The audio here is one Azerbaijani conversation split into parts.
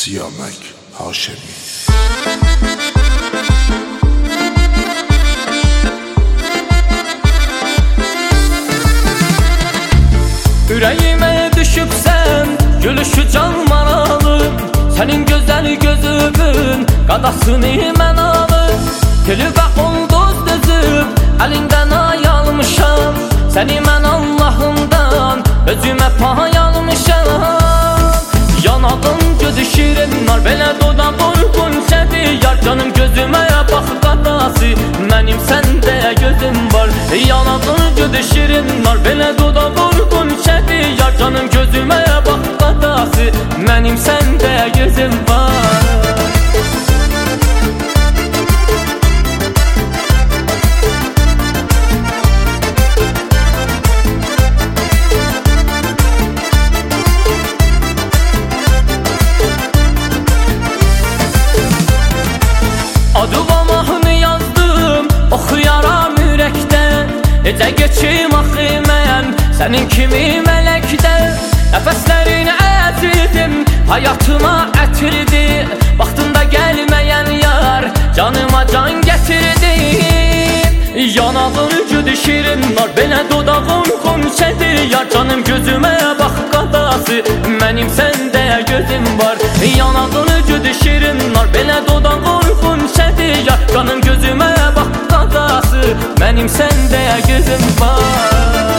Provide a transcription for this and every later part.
Siyamak Haşemi. Ürəyimə düşübsən, gülüşü canman alıb. Sənin gözəl gözümün qadasını mən alıb. Telübə ulduz düzüb, əlindən ay almışam. Səni mən Allahımdan özümə pay almışam. Yanağın gözü şirin nar, belə dodaq uyğun şədi. Yar canım gözümə bax qadası, mənim səndə gözüm var. Yanağın gözü şirin nar, belə dodaq uyğun şədi. Yar canım gözümə bax qadası, mənim səndə gözüm var. Adı və mahnı yazdım, oxuyaram ürəkdən. Necə geçim axı mən sənin kimi mələkdə. Nəfəslərini əzildim, hayatıma ətirdi. Vaxtında gəlməyən yar, canıma can gətirdi. Yanağın güdü şirin nar, belə dodağın xonçədi. Yar canım gözümə bax qadası, mənim səndə gözüm var. Yanağın güdü şirin nar, belə dodağın xonçədi. Yar canım gözümə bax qadası, mənim səndə gözüm var.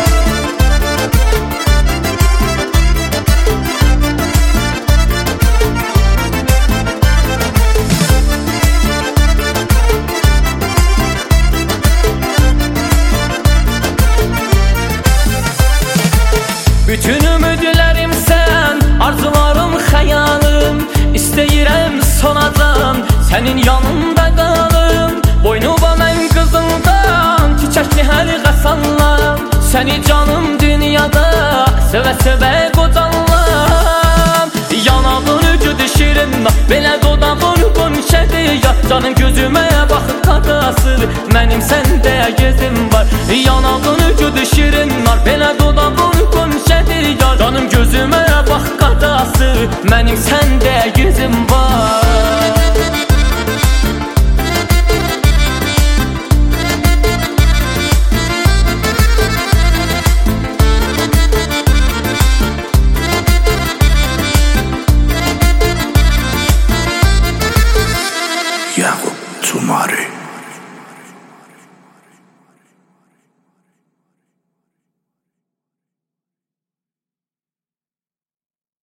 Bütün ümidlərim sən, arzularım, xəyalım. İstəyirəm sonacan, sənin yanında qalım. Boynuma mən qızıldan, çiçəkli hər qəsallam. Səni canım dünyada, sevə-sevə qocanlam. Yanağın güdü şirin, belə dodaq uyğun şədi. Canım gözümə bax qadası, mənim səndə gözüm var. Yanağın güdü şirin, belə dodaq uyğun şədi. Canım gözümə bax qadası, mənim səndə gözüm var.